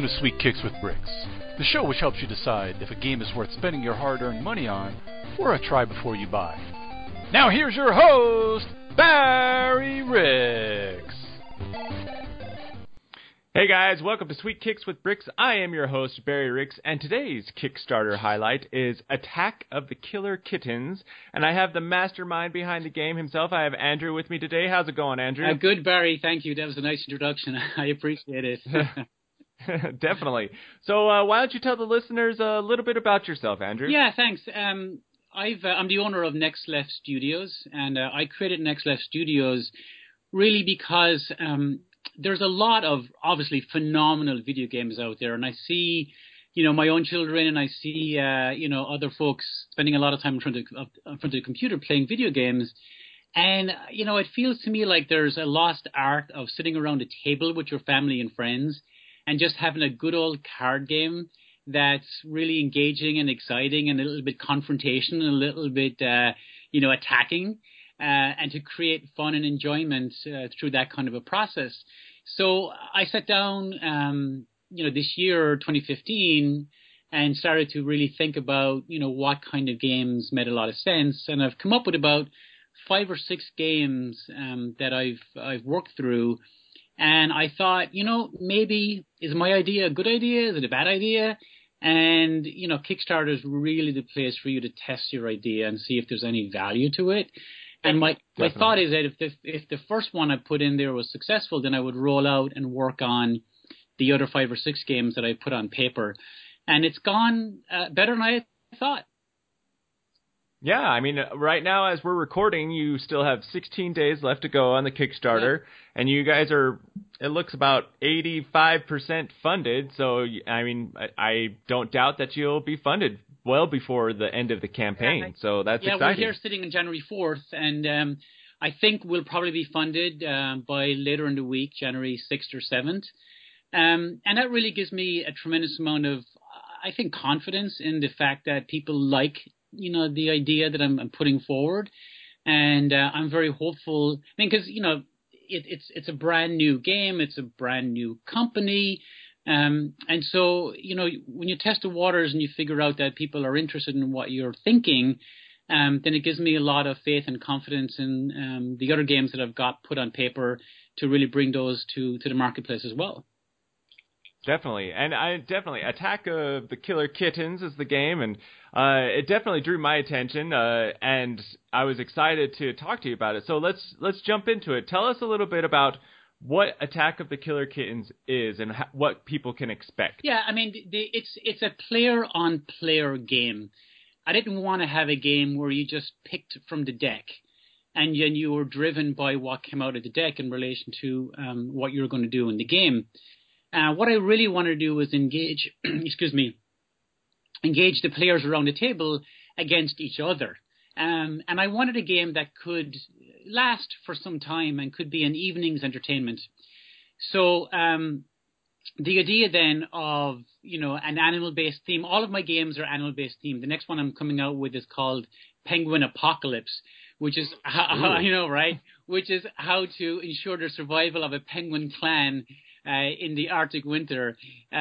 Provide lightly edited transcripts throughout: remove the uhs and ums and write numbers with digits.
to Sweet Kicks with Bricks, the show which helps you decide if a game is worth spending your hard-earned money on or a try before you buy. Now here's your host, Barry Ricks. Hey guys, welcome to Sweet Kicks with Bricks. I am your host, Barry Ricks, and today's Kickstarter highlight is Attack of the Killer Kittens, and I have the mastermind behind the game himself. I have Andrew with me today. How's it going, Andrew? Good, Barry. Thank you. That was a nice introduction. I appreciate it. Definitely. So why don't you tell the listeners a little bit about yourself, Andrew? Yeah, thanks. I'm the owner of Next Left Studios, and I created Next Left Studios really because there's a lot of obviously phenomenal video games out there, and I see, my own children, and I see, other folks spending a lot of time in front of the computer playing video games, and it feels to me like there's a lost art of sitting around a table with your family and friends and just having a good old card game that's really engaging and exciting and a little bit confrontation and a little bit, attacking, and to create fun and enjoyment through that kind of a process. So I sat down, this year, 2015, and started to really think about, what kind of games made a lot of sense. And I've come up with about 5 or 6 games that I've worked through. And I thought, maybe is my idea a good idea? Is it a bad idea? And, Kickstarter is really the place for you to test your idea and see if there's any value to it. And my thought is that if the first one I put in there was successful, then I would roll out and work on the other 5 or 6 games that I put on paper. And it's gone better than I thought. Yeah, I mean, right now as we're recording, you still have 16 days left to go on the Kickstarter, and you guys are, it looks about 85% funded, so, I mean, I don't doubt that you'll be funded well before the end of the campaign, so that's exciting. Yeah, we're here sitting on January 4th, and I think we'll probably be funded by later in the week, January 6th or 7th, and that really gives me a tremendous amount of, I think, confidence in the fact that people like the idea that I'm putting forward, and I'm very hopeful. I mean, because it's a brand new game, it's a brand new company, and so when you test the waters and you figure out that people are interested in what you're thinking, then it gives me a lot of faith and confidence in the other games that I've got put on paper to really bring those to the marketplace as well. Definitely, and Attack of the Killer Kittens is the game, and it definitely drew my attention, and I was excited to talk to you about it. So let's jump into it. Tell us a little bit about what Attack of the Killer Kittens is and what people can expect. Yeah, I mean, it's a player-on-player game. I didn't want to have a game where you just picked from the deck, and then you were driven by what came out of the deck in relation to what you're going to do in the game. What I really want to do is engage, engage the players around the table against each other. And I wanted a game that could last for some time and could be an evening's entertainment. So the idea then of, an animal-based theme, all of my games are animal-based theme. The next one I'm coming out with is called Penguin Apocalypse, which is, which is how to ensure the survival of a penguin clan in the Arctic winter.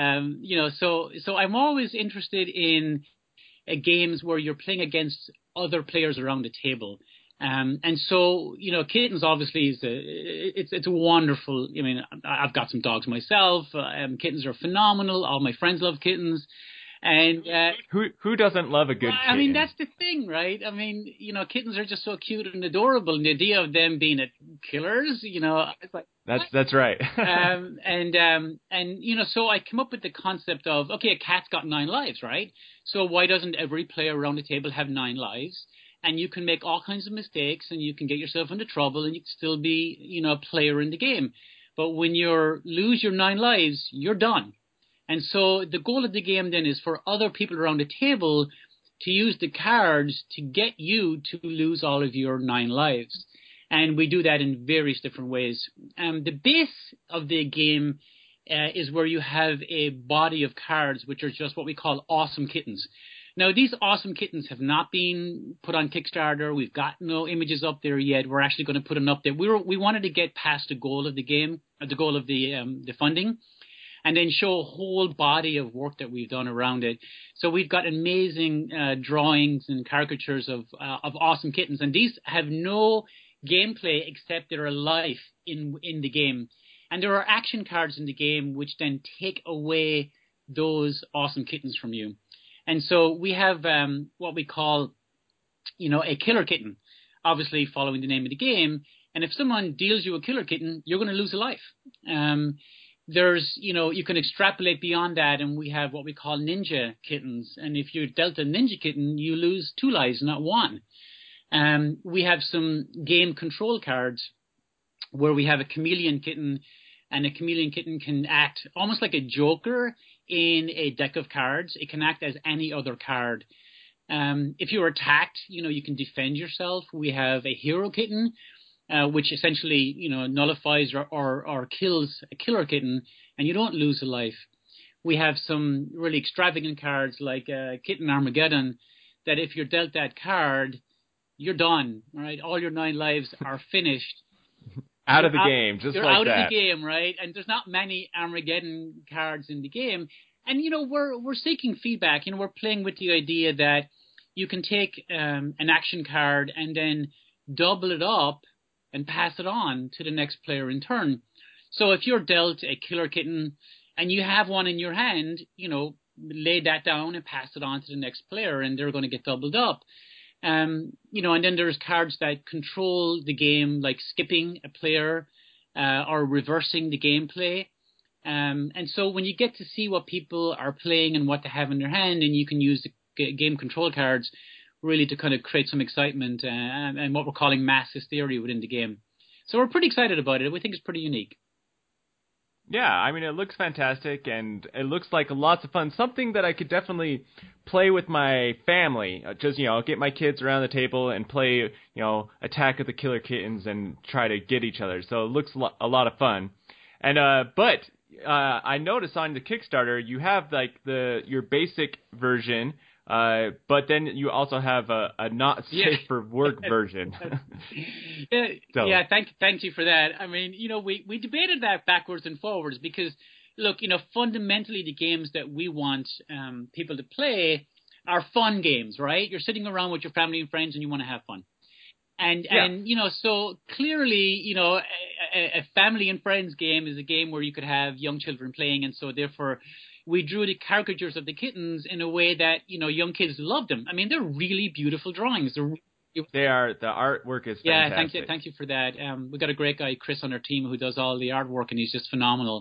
So I'm always interested in games where you're playing against other players around the table. And so, kittens obviously it's a wonderful, I mean, I've got some dogs myself. Kittens are phenomenal. All my friends love kittens. And who doesn't love a good kitten? I mean, that's the thing, right? I mean, kittens are just so cute and adorable, and the idea of them being killers, it's like that's right. So I come up with the concept of, okay, a cat's got 9 lives, right? So why doesn't every player around the table have 9 lives? And you can make all kinds of mistakes, and you can get yourself into trouble, and you can still be, a player in the game. But when you lose your 9 lives, you're done. And so the goal of the game then is for other people around the table to use the cards to get you to lose all of your 9 lives. And we do that in various different ways. The base of the game is where you have a body of cards, which are just what we call awesome kittens. Now, these awesome kittens have not been put on Kickstarter. We've got no images up there yet. We're actually going to put them up there. We wanted to get past the goal of the game, the goal of the funding. and then show a whole body of work that we've done around it. So we've got amazing drawings and caricatures of awesome kittens, and these have no gameplay except their life in the game. And there are action cards in the game which then take away those awesome kittens from you. And so we have what we call, a killer kitten, obviously following the name of the game. And if someone deals you a killer kitten, you're going to lose a life. There's, you can extrapolate beyond that, and we have what we call ninja kittens. And if you're dealt a ninja kitten, you lose 2 lives, not 1. We have some game control cards where we have a chameleon kitten, and a chameleon kitten can act almost like a joker in a deck of cards. It can act as any other card. If you're attacked, you can defend yourself. We have a hero kitten, which essentially, nullifies or kills a killer kitten, and you don't lose a life. We have some really extravagant cards like Kitten Armageddon, that if you're dealt that card, you're done, right? All your 9 lives are finished. Out of the game, just like that. You're out of the game, right? And there's not many Armageddon cards in the game. And, we're seeking feedback. We're playing with the idea that you can take an action card and then double it up and pass it on to the next player in turn. So if you're dealt a killer kitten and you have one in your hand, lay that down and pass it on to the next player, and they're going to get doubled up. And then there's cards that control the game, like skipping a player or reversing the gameplay. And so when you get to see what people are playing and what they have in their hand, and you can use the game control cards really to kind of create some excitement and what we're calling mass hysteria within the game. So we're pretty excited about it. We think it's pretty unique. Yeah, it looks fantastic, and it looks like lots of fun. Something that I could definitely play with my family. Just, get my kids around the table and play, Attack of the Killer Kittens and try to get each other. So it looks a lot of fun. And but I noticed on the Kickstarter you have like your basic version. But then you also have a not safe for work version. Yeah, thank you for that. We debated that backwards and forwards because, look, fundamentally the games that we want people to play are fun games, right? You're sitting around with your family and friends and you want to have fun. And so clearly, a family and friends game is a game where you could have young children playing, and so therefore we drew the caricatures of the kittens in a way that, young kids love them. They're really beautiful drawings. They are. The artwork is fantastic. Yeah, thank you for that. We've got a great guy, Chris, on our team who does all the artwork, and he's just phenomenal.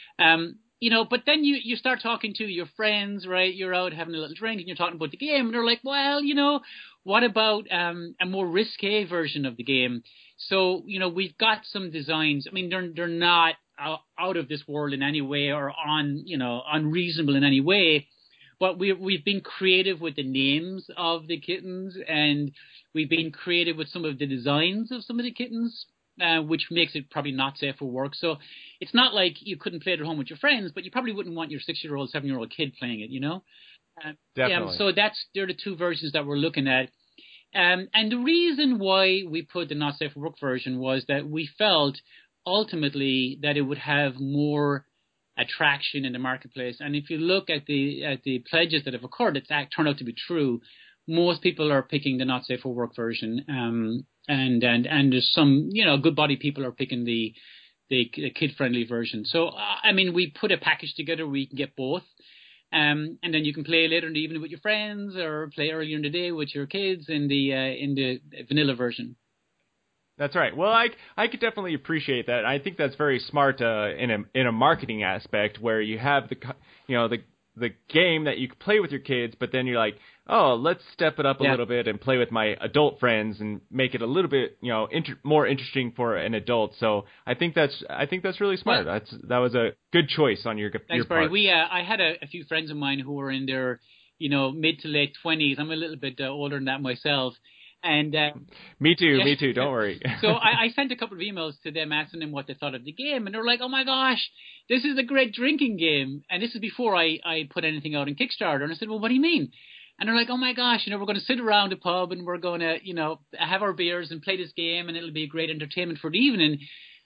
But then you start talking to your friends, right? You're out having a little drink, and you're talking about the game, and they're like, well, what about a more risque version of the game? So, we've got some designs. They're not out of this world in any way or unreasonable in any way, but we've been creative with the names of the kittens, and we've been creative with some of the designs of some of the kittens, which makes it probably not safe for work. So it's not like you couldn't play it at home with your friends, but you probably wouldn't want your 6-year-old, 7-year-old kid playing it, Definitely. So they're the 2 versions that we're looking at. And the reason why we put the not safe for work version was that we felt ultimately that it would have more attraction in the marketplace. And if you look at the pledges that have occurred, it's turned out to be true. Most people are picking the not safe for work version, and there's some good body people are picking the kid friendly version. So we put a package together where you can get both, and then you can play later in the evening with your friends or play earlier in the day with your kids in the vanilla version. That's right. Well, I could definitely appreciate that. I think that's very smart in a marketing aspect where you have the game that you can play with your kids, but then you're like, oh, let's step it up a little bit and play with my adult friends and make it a little bit more interesting for an adult. So I think that's really smart. Yeah. That was a good choice on your part. Thanks, Barry. I had a few friends of mine who were in their mid to late 20s. I'm a little bit older than that myself. And me too. Don't worry. So I sent a couple of emails to them asking them what they thought of the game, and they're like, "Oh my gosh, this is a great drinking game." And this is before I put anything out in Kickstarter. And I said, "Well, what do you mean?" And they're like, "Oh my gosh, we're going to sit around a pub and we're going to have our beers and play this game, and it'll be a great entertainment for the evening."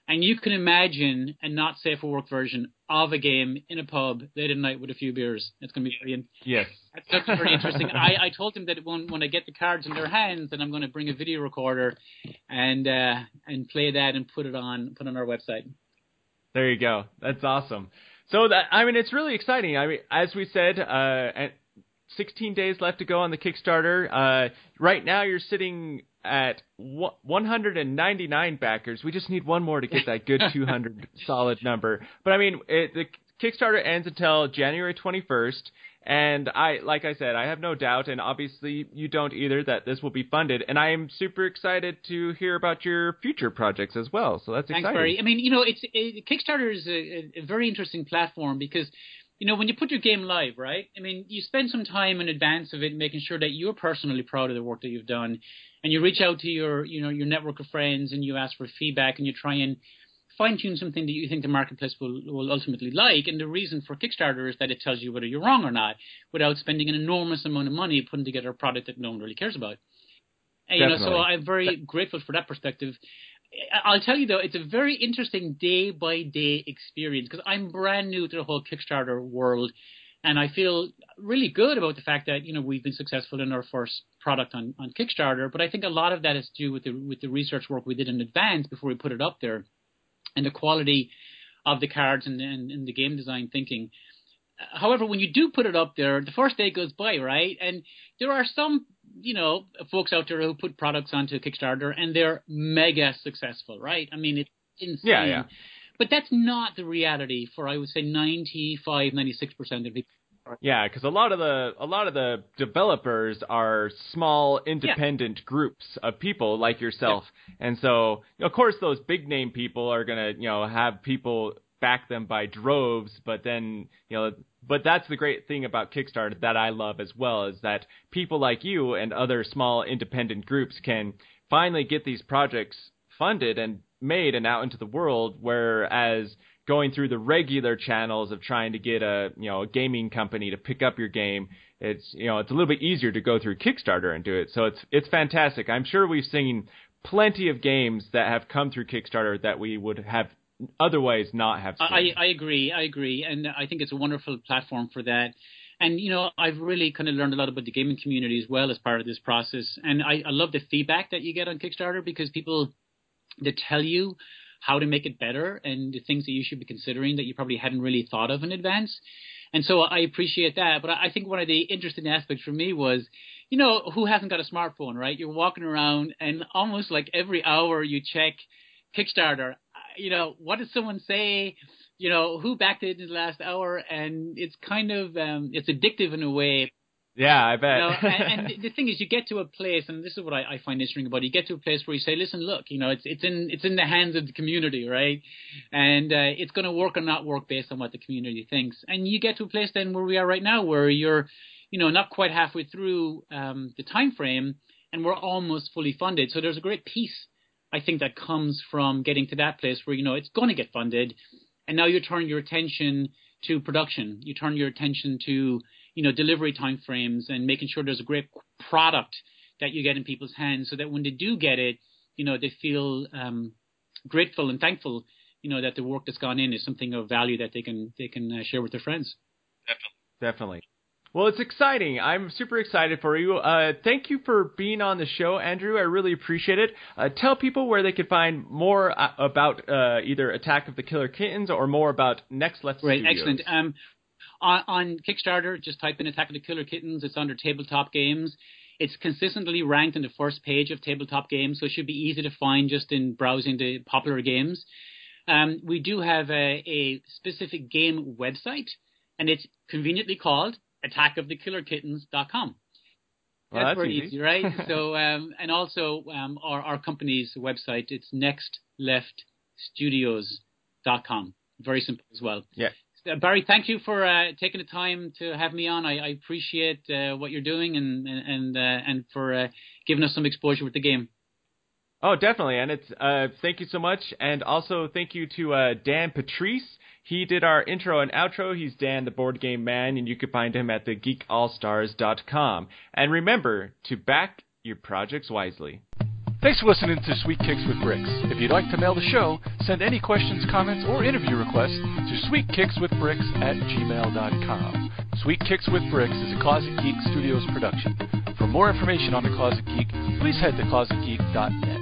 And you can imagine a not safe for work version of a game in a pub late at night with a few beers. It's going to be very Yes. That's very interesting. I told them that when I get the cards in their hands, that I'm going to bring a video recorder and play that and put on our website. There you go. That's awesome. So it's really exciting. I mean, as we said, 16 days left to go on the Kickstarter. Right now, you're sitting at 199 backers. We just need one more to get that good 200 solid number. But I mean, the Kickstarter ends until January 21st. And like I said, I have no doubt, and obviously you don't either, that this will be funded. And I am super excited to hear about your future projects as well. So that's exciting. Thanks, Barry. I mean, Kickstarter is a very interesting platform because, when you put your game live, right? I mean, you spend some time in advance of it making sure that you're personally proud of the work that you've done, and you reach out to your network of friends and you ask for feedback and you try and fine-tune something that you think the marketplace will ultimately like. And the reason for Kickstarter is that it tells you whether you're wrong or not without spending an enormous amount of money putting together a product that no one really cares about. And, so I'm very grateful for that perspective. I'll tell you, though, it's a very interesting day-by-day experience because I'm brand new to the whole Kickstarter world, and I feel really good about the fact that, we've been successful in our first product on Kickstarter, but I think a lot of that has to do with the research work we did in advance before we put it up there and the quality of the cards and the game design thinking. However, when you do put it up there, the first day goes by, right? And there are some folks out there who put products onto Kickstarter and they're mega successful, right? I mean, it's insane. Yeah. But that's not the reality for, I would say, 96% of people. Yeah, because a lot of the developers are small, independent groups of people like yourself, and so of course those big name people are gonna have people back them by droves, but then but that's the great thing about Kickstarter that I love as well, is that people like you and other small independent groups can finally get these projects funded and made and out into the world, whereas going through the regular channels of trying to get a gaming company to pick up your game, it's a little bit easier to go through Kickstarter and do it. So it's fantastic. I'm sure we've seen plenty of games that have come through Kickstarter that we would have otherwise not have seen. I agree, and I think it's a wonderful platform for that. And I've really kind of learned a lot about the gaming community as well as part of this process. And I love the feedback that you get on Kickstarter because people they tell you how to make it better and the things that you should be considering that you probably hadn't really thought of in advance. And so I appreciate that. But I think one of the interesting aspects for me was, who hasn't got a smartphone, right? You're walking around and almost like every hour you check Kickstarter, what did someone say? Who backed it in the last hour? And it's kind of, it's addictive in a way. Yeah, I bet. And the thing is, you get to a place, and this is what I find interesting about it. You get to a place where you say, "Listen, look, it's in the hands of the community, right? And it's going to work or not work based on what the community thinks." And you get to a place then where we are right now, where you're, not quite halfway through the time frame, and we're almost fully funded. So there's a great peace, I think, that comes from getting to that place where it's going to get funded, and now you turn your attention to production. You turn your attention to delivery timeframes and making sure there's a great product that you get in people's hands so that when they do get it, they feel grateful and thankful, that the work that's gone in is something of value that they can share with their friends. Definitely. Well, it's exciting. I'm super excited for you. Thank you for being on the show, Andrew. I really appreciate it. Tell people where they could find more about either Attack of the Killer Kittens or more about Next Left Studios. Right, excellent. On Kickstarter, just type in Attack of the Killer Kittens. It's under Tabletop Games. It's consistently ranked on the first page of Tabletop Games, so it should be easy to find just in browsing the popular games. We do have a specific game website, and it's conveniently called attackofthekillerkittens.com. Well, that's very easy. easy, right? So, and also our company's website, it's nextleftstudios.com. Very simple as well. Yeah. Barry, thank you for taking the time to have me on. I appreciate what you're doing and for giving us some exposure with the game. Oh, definitely. And it's thank you so much. And also thank you to Dan Patrice. He did our intro and outro. He's Dan, the Board Game Man, and you can find him at thegeekallstars.com. And remember to back your projects wisely. Thanks for listening to Sweet Kicks with Bricks. If you'd like to mail the show, send any questions, comments, or interview requests to sweetkickswithbricks@gmail.com. Sweet Kicks with Bricks is a Closet Geek Studios production. For more information on The Closet Geek, please head to closetgeek.net.